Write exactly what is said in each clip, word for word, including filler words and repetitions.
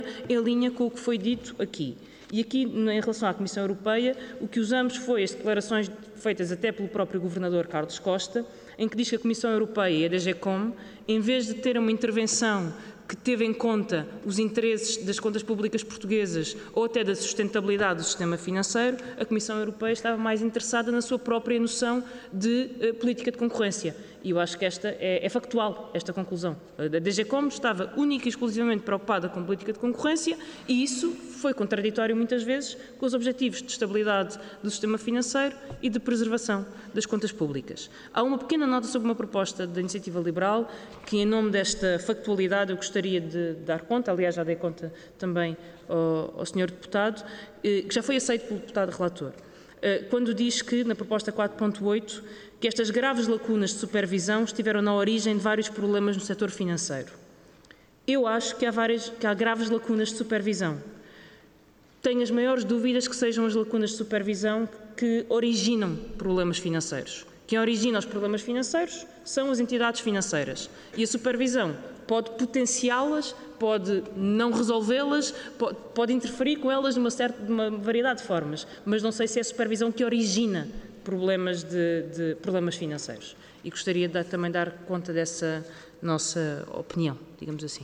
em linha com o que foi dito aqui. E aqui, em relação à Comissão Europeia, o que usamos foi as declarações feitas até pelo próprio Governador Carlos Costa, em que diz que a Comissão Europeia e a D G COM, em vez de ter uma intervenção que teve em conta os interesses das contas públicas portuguesas ou até da sustentabilidade do sistema financeiro, a Comissão Europeia estava mais interessada na sua própria noção de uh, política de concorrência. E eu acho que esta é, é factual, esta conclusão. A D G COM estava única e exclusivamente preocupada com política de concorrência e isso foi contraditório muitas vezes com os objetivos de estabilidade do sistema financeiro e de preservação das contas públicas. Há uma pequena nota sobre uma proposta da Iniciativa Liberal que, em nome desta factualidade, eu gostaria de dar conta, aliás, já dei conta também ao, ao senhor Deputado, que já foi aceito pelo Deputado Relator, quando diz que, na proposta quatro ponto oito, que estas graves lacunas de supervisão estiveram na origem de vários problemas no setor financeiro. Eu acho que há, várias, que há graves lacunas de supervisão. Tenho as maiores dúvidas que sejam as lacunas de supervisão que originam problemas financeiros. Quem origina os problemas financeiros são as entidades financeiras. E a supervisão pode potenciá-las, pode não resolvê-las, pode, pode interferir com elas de uma, certa, de uma variedade de formas, mas não sei se é a supervisão que origina problemas, de, de, problemas financeiros. E gostaria de também dar conta dessa nossa opinião, digamos assim.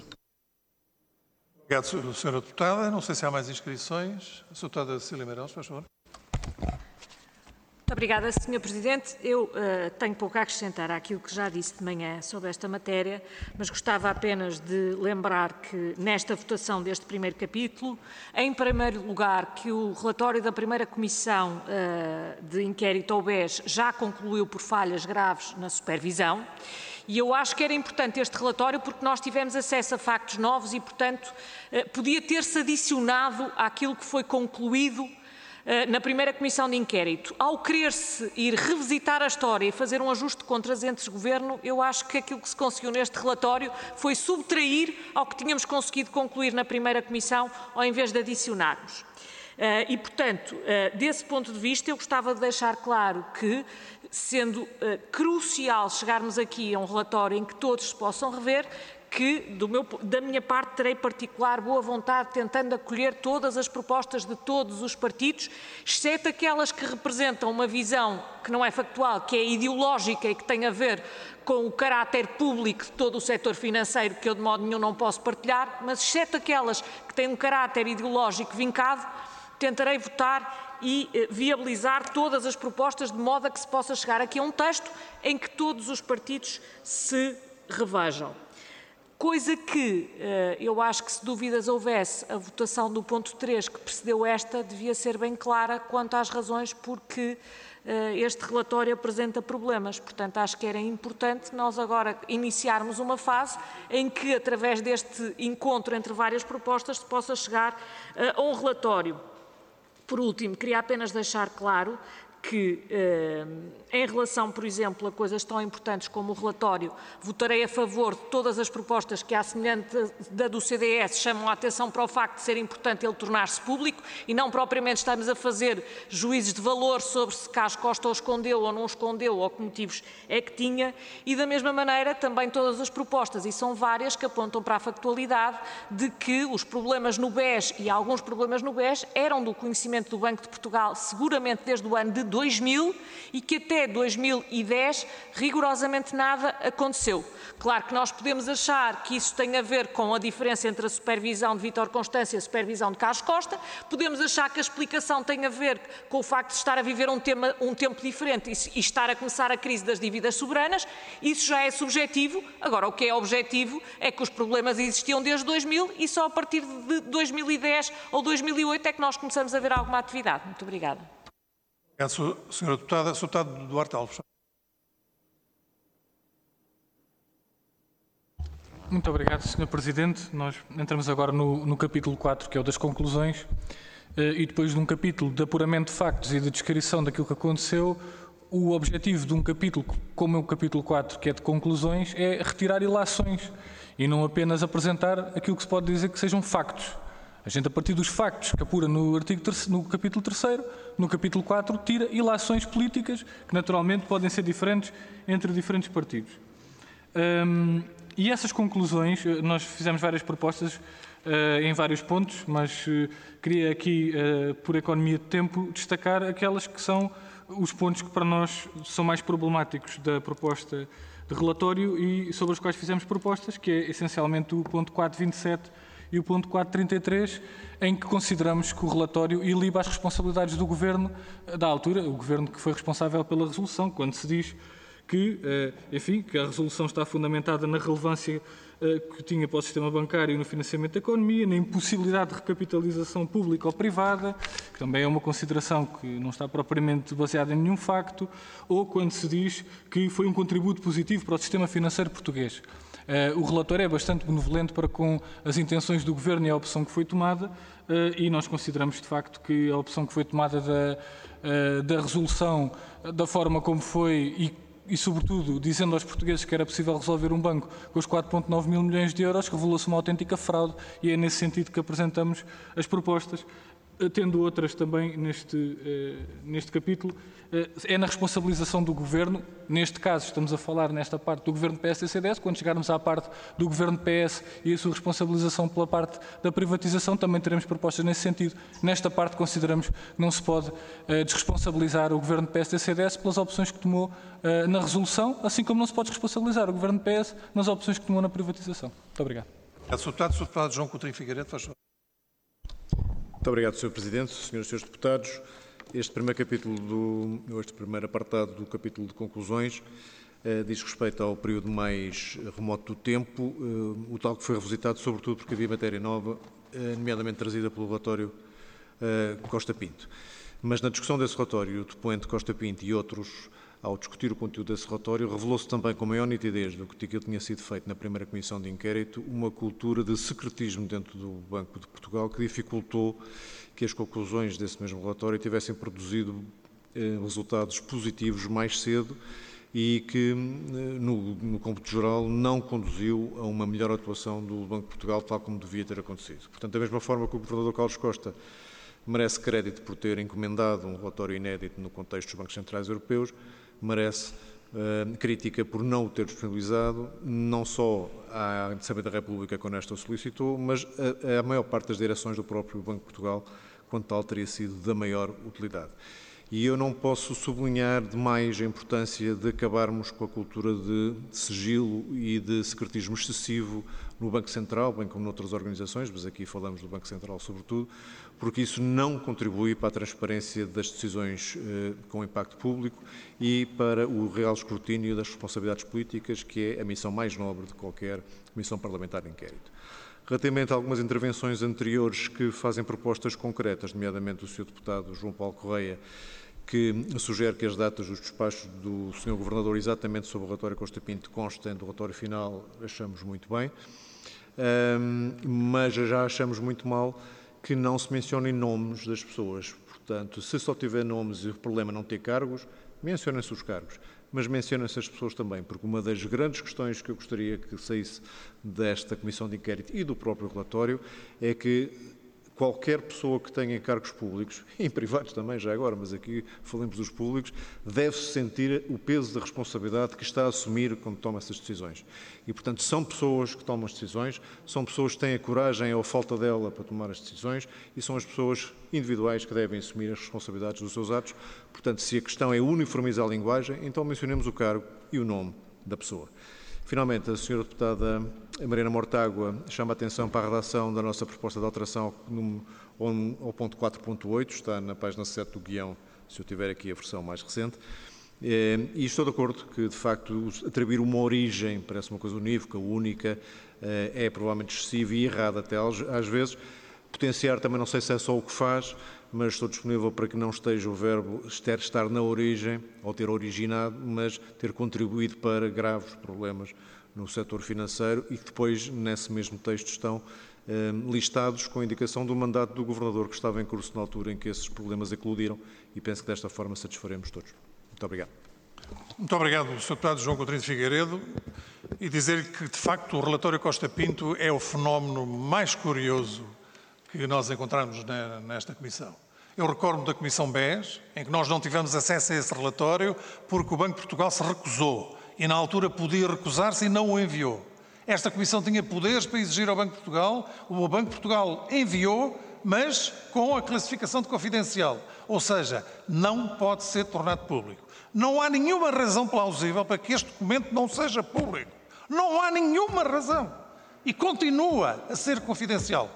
Obrigado, senhora Deputada. Não sei se há mais inscrições. A senhora Deputada Cecília Meirelles, faz favor. Muito obrigada, senhor Presidente. Eu uh, tenho pouco a acrescentar àquilo que já disse de manhã sobre esta matéria, mas gostava apenas de lembrar que nesta votação deste primeiro capítulo, em primeiro lugar, que o relatório da primeira Comissão uh, de Inquérito ao B E S já concluiu por falhas graves na supervisão. E eu acho que era importante este relatório porque nós tivemos acesso a factos novos e, portanto, uh, podia ter-se adicionado àquilo que foi concluído na primeira Comissão de Inquérito. Ao querer-se ir revisitar a história e fazer um ajuste de contas entre o Governo, eu acho que aquilo que se conseguiu neste relatório foi subtrair ao que tínhamos conseguido concluir na primeira Comissão, ao invés de adicionarmos. E, portanto, desse ponto de vista, eu gostava de deixar claro que, sendo crucial chegarmos aqui a um relatório em que todos se possam rever, que, do meu, da minha parte, terei particular boa vontade tentando acolher todas as propostas de todos os partidos, exceto aquelas que representam uma visão que não é factual, que é ideológica e que tem a ver com o caráter público de todo o setor financeiro, que eu de modo nenhum não posso partilhar, mas exceto aquelas que têm um caráter ideológico vincado, tentarei votar e eh, viabilizar todas as propostas de modo a que se possa chegar aqui a um texto em que todos os partidos se revejam. Coisa que uh, eu acho que, se dúvidas houvesse, a votação do ponto três que precedeu esta devia ser bem clara quanto às razões porque uh, este relatório apresenta problemas. Portanto, acho que era importante nós agora iniciarmos uma fase em que, através deste encontro entre várias propostas, se possa chegar uh, a um relatório. Por último, queria apenas deixar claro que, eh, em relação, por exemplo, a coisas tão importantes como o relatório, votarei a favor de todas as propostas que, à semelhança da do C D S, chamam a atenção para o facto de ser importante ele tornar-se público e não propriamente estamos a fazer juízes de valor sobre se Carlos Costa o escondeu ou não o escondeu ou que motivos é que tinha, e da mesma maneira também todas as propostas, e são várias, que apontam para a factualidade de que os problemas no B E S e alguns problemas no B E S eram do conhecimento do Banco de Portugal seguramente desde o ano de dois mil e que até dois mil e dez rigorosamente nada aconteceu. Claro que nós podemos achar que isso tem a ver com a diferença entre a supervisão de Vítor Constâncio e a supervisão de Carlos Costa, podemos achar que a explicação tem a ver com o facto de estar a viver um, tema, um tempo diferente e, e estar a começar a crise das dívidas soberanas, isso já é subjetivo. Agora, o que é objetivo é que os problemas existiam desde dois mil e só a partir de dois mil e dez ou dois mil e oito é que nós começamos a ver alguma atividade. Muito obrigada. Obrigado, senhora Deputada. senhor Deputado Duarte Alves. Muito obrigado, senhor Presidente. Nós entramos agora no, no capítulo quatro, que é o das conclusões, e depois de um capítulo de apuramento de factos e de descrição daquilo que aconteceu, o objetivo de um capítulo, como é o capítulo quatro, que é de conclusões, é retirar ilações e não apenas apresentar aquilo que se pode dizer que sejam factos. A gente, a partir dos factos que apura no, artigo terceiro, no capítulo terceiro, no capítulo quatro, tira ilações políticas que naturalmente podem ser diferentes entre diferentes partidos. Hum, e essas conclusões, nós fizemos várias propostas, uh, em vários pontos, mas uh, queria aqui, uh, por economia de tempo, destacar aquelas que são os pontos que para nós são mais problemáticos da proposta de relatório e sobre os quais fizemos propostas, que é essencialmente o ponto quatro vinte e sete e o ponto quatro trinta e três, em que consideramos que o relatório iliba as responsabilidades do Governo da altura, o Governo que foi responsável pela resolução, quando se diz que, enfim, que a resolução está fundamentada na relevância que tinha para o sistema bancário e no financiamento da economia, na impossibilidade de recapitalização pública ou privada, que também é uma consideração que não está propriamente baseada em nenhum facto, ou quando se diz que foi um contributo positivo para o sistema financeiro português. Uh, o relatório é bastante benevolente para com as intenções do Governo e a opção que foi tomada, uh, e nós consideramos de facto que a opção que foi tomada da, uh, da resolução, da forma como foi e, e sobretudo dizendo aos portugueses que era possível resolver um banco com os quatro vírgula nove mil milhões de euros, revelou-se uma autêntica fraude, e é nesse sentido que apresentamos as propostas, tendo outras também neste, uh, neste capítulo. Uh, é na responsabilização do Governo, neste caso estamos a falar nesta parte do Governo P S e C D S, quando chegarmos à parte do Governo P S e a sua responsabilização pela parte da privatização, também teremos propostas nesse sentido. Nesta parte consideramos que não se pode uh, desresponsabilizar o Governo P S e C D S pelas opções que tomou uh, na resolução, assim como não se pode responsabilizar o Governo P S nas opções que tomou na privatização. Muito obrigado. Obrigado, senhor Deputado. senhor Deputado João Coutinho Figueiredo, faz favor. Muito obrigado, senhor Presidente, senhoras e senhores deputados. Este primeiro capítulo, do, este primeiro apartado do capítulo de conclusões eh, diz respeito ao período mais remoto do tempo, eh, o tal que foi revisitado sobretudo porque havia matéria nova, eh, nomeadamente trazida pelo relatório eh, Costa Pinto. Mas na discussão desse relatório, o depoente Costa Pinto e outros, ao discutir o conteúdo desse relatório, revelou-se também com maior nitidez do que aquilo tinha sido feito na primeira comissão de inquérito, uma cultura de secretismo dentro do Banco de Portugal que dificultou que as conclusões desse mesmo relatório tivessem produzido eh, resultados positivos mais cedo e que, no, no cômputo geral, não conduziu a uma melhor atuação do Banco de Portugal, tal como devia ter acontecido. Portanto, da mesma forma que o Governador Carlos Costa merece crédito por ter encomendado um relatório inédito no contexto dos bancos centrais europeus, merece uh, crítica por não o ter disponibilizado, não só à Assembleia da República, quando esta o solicitou, mas a, a maior parte das direções do próprio Banco de Portugal, quando tal teria sido da maior utilidade. E eu não posso sublinhar demais a importância de acabarmos com a cultura de sigilo e de secretismo excessivo no Banco Central, bem como noutras organizações, mas aqui falamos do Banco Central sobretudo, porque isso não contribui para a transparência das decisões eh, com impacto público e para o real escrutínio das responsabilidades políticas, que é a missão mais nobre de qualquer comissão parlamentar de inquérito. Relativamente a algumas intervenções anteriores que fazem propostas concretas, nomeadamente do senhor Deputado João Paulo Correia, que sugere que as datas dos despachos do senhor Governador exatamente sobre o relatório Costa Pinto constem do relatório final, achamos muito bem, um, mas já achamos muito mal que não se mencionem nomes das pessoas. Portanto, se só tiver nomes e o problema não ter cargos, mencionem-se os cargos, mas mencionem-se as pessoas também, porque uma das grandes questões que eu gostaria que saísse desta Comissão de Inquérito e do próprio relatório é que qualquer pessoa que tenha cargos públicos, e em privados também já agora, mas aqui falamos dos públicos, deve-se sentir o peso da responsabilidade que está a assumir quando toma essas decisões. E, portanto, são pessoas que tomam as decisões, são pessoas que têm a coragem ou a falta dela para tomar as decisões e são as pessoas individuais que devem assumir as responsabilidades dos seus atos. Portanto, se a questão é uniformizar a linguagem, então mencionemos o cargo e o nome da pessoa. Finalmente, a senhora Deputada Mariana Mortágua chama a atenção para a redação da nossa proposta de alteração ao ponto quatro ponto oito, está na página sete do guião, se eu tiver aqui a versão mais recente, e estou de acordo que, de facto, atribuir uma origem parece uma coisa unívoca, única, é provavelmente excessivo e errado até às vezes. Potenciar também não sei se é só o que faz, mas estou disponível para que não esteja o verbo estar na origem, ou ter originado, mas ter contribuído para graves problemas no setor financeiro e que depois, nesse mesmo texto, estão eh, listados com a indicação do mandato do Governador que estava em curso na altura em que esses problemas eclodiram e penso que desta forma satisfaremos todos. Muito obrigado. Muito obrigado, senhor Deputado João Coutinho Figueiredo, e dizer que, de facto, o relatório Costa Pinto é o fenómeno mais curioso que nós encontramos nesta Comissão. Eu recordo da Comissão B E S, em que nós não tivemos acesso a esse relatório porque o Banco de Portugal se recusou e, na altura, podia recusar-se e não o enviou. Esta Comissão tinha poderes para exigir ao Banco de Portugal, o Banco de Portugal enviou, mas com a classificação de confidencial, ou seja, não pode ser tornado público. Não há nenhuma razão plausível para que este documento não seja público. Não há nenhuma razão. E continua a ser confidencial.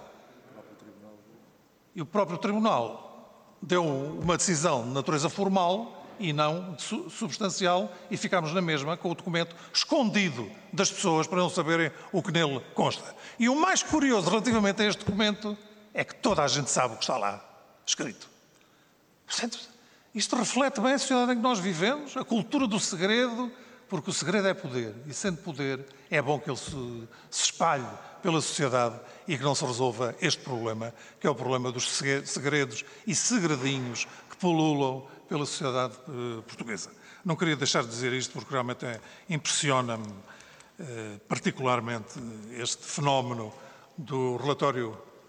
E o próprio Tribunal deu uma decisão de natureza formal e não substancial, e ficámos na mesma com o documento escondido das pessoas para não saberem o que nele consta. E o mais curioso relativamente a este documento é que toda a gente sabe o que está lá escrito. Portanto, isto reflete bem a sociedade em que nós vivemos, a cultura do segredo, porque o segredo é poder, e sendo poder, é bom que ele se, se espalhe pela sociedade e que não se resolva este problema, que é o problema dos segredos e segredinhos que pululam pela sociedade uh, portuguesa. Não queria deixar de dizer isto porque realmente é, impressiona-me uh, particularmente este fenómeno do relatório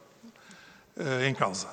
uh, em causa.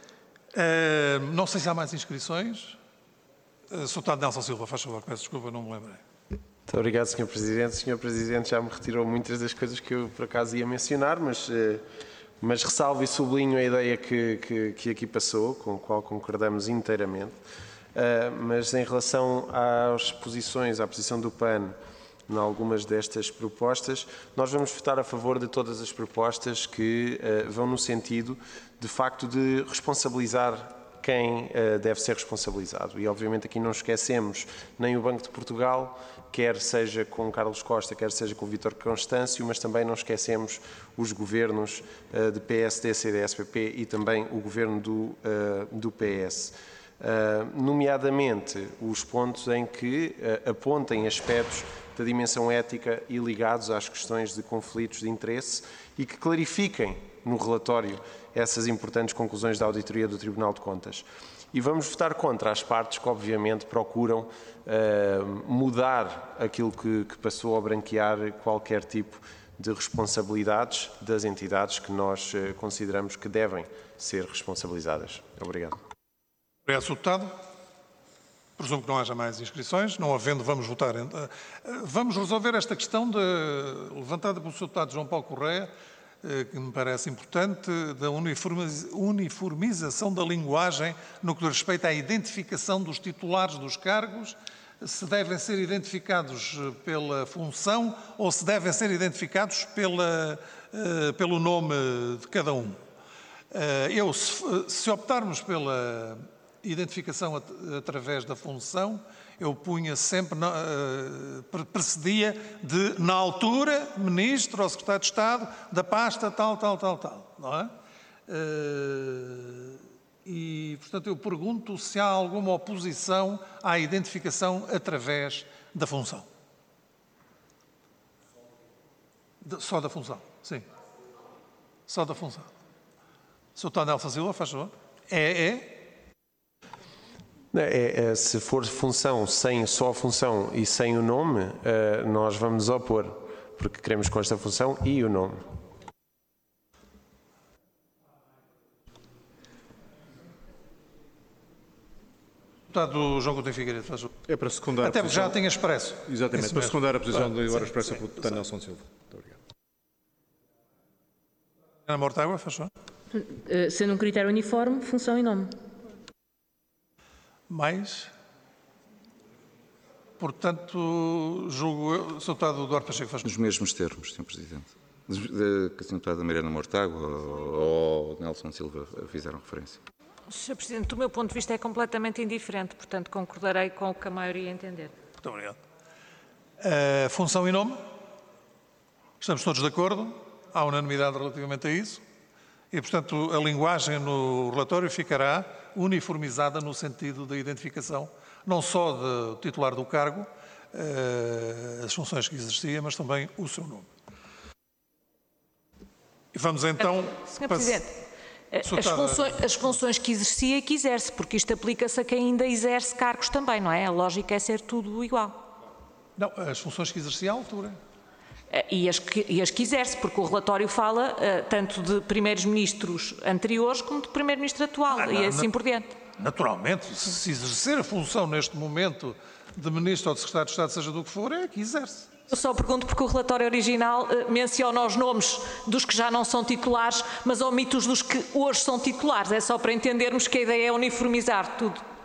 Uh, não sei se há mais inscrições. Uh, Sr. Deputado Nelson Silva, faz favor, peço desculpa, não me lembrei. Muito obrigado, senhor Presidente. O senhor Presidente já me retirou muitas das coisas que eu, por acaso, ia mencionar, mas, uh, mas ressalvo e sublinho a ideia que, que, que aqui passou, com a qual concordamos inteiramente. Uh, mas em relação às posições, à posição do P A N em algumas destas propostas, nós vamos votar a favor de todas as propostas que uh, vão no sentido, de facto, de responsabilizar quem uh, deve ser responsabilizado. E, obviamente, aqui não esquecemos nem o Banco de Portugal, quer seja com Carlos Costa, quer seja com Vítor Constâncio, mas também não esquecemos os governos uh, de P S D, C D S, P P e também o governo do, uh, do P S. Uh, nomeadamente os pontos em que uh, apontem aspectos da dimensão ética e ligados às questões de conflitos de interesse e que clarifiquem no relatório essas importantes conclusões da auditoria do Tribunal de Contas. E vamos votar contra as partes que obviamente procuram uh, mudar aquilo que, que passou a branquear qualquer tipo de responsabilidades das entidades que nós uh, consideramos que devem ser responsabilizadas. Obrigado. Obrigado, senhor Deputado. Presumo que não haja mais inscrições. Não havendo, vamos votar. Vamos resolver esta questão de, levantada pelo senhor Deputado João Paulo Correia, que me parece importante, da uniformização da linguagem no que diz respeito à identificação dos titulares dos cargos, se devem ser identificados pela função ou se devem ser identificados pela, pelo nome de cada um. Eu, se optarmos pela identificação at através da função, eu punha sempre, uh, precedia de, na altura, Ministro ou Secretário de Estado, da pasta tal, tal, tal, tal, não é? Uh, e, portanto, eu pergunto se há alguma oposição à identificação através da função. De, só da função, sim. Só da função. senhor Deputado Nelson Silva, faz favor. É, é. É, é, se for função sem só a função e sem o nome, uh, nós vamos nos opor, porque queremos com esta função e o nome. Deputado João Coutinho Figueiredo, faz favor. É para secundar Até porque já tinha expresso. Exatamente, para secundar a posição claro, de agora expressa pelo deputado Nelson Silva. Muito obrigado. Ana Mortágua, faz favor. Uh, sendo um critério uniforme, função e nome. Mais? Portanto, julgo eu, senhor Deputado Duarte Pacheco, faz favor. Nos mesmos termos, senhor Presidente. Que a senhora Deputada Mariana Mortágua ou Nelson Silva fizeram referência. senhor Presidente, do meu ponto de vista é completamente indiferente, portanto concordarei com o que a maioria entender. Muito obrigado. Uh, função e nome? Estamos todos de acordo? Há unanimidade relativamente a isso? E, portanto, a linguagem no relatório ficará uniformizada no sentido da identificação, não só do titular do cargo, uh, as funções que exercia, mas também o seu nome. E vamos então... senhor Presidente, as funções, as funções que exercia e que exerce, porque isto aplica-se a quem ainda exerce cargos também, não é? A lógica é ser tudo igual. Não, as funções que exercia à altura. E as, que, e as que exerce, porque o relatório fala uh, tanto de primeiros ministros anteriores como de primeiro-ministro atual, ah, não, e assim na, por diante. Naturalmente, se exercer a função neste momento de ministro ou de secretário de Estado, seja do que for, é que exerce. Eu só pergunto porque o relatório original eh, menciona os nomes dos que já não são titulares, mas omite os dos que hoje são titulares. É só para entendermos que a ideia é uniformizar tudo.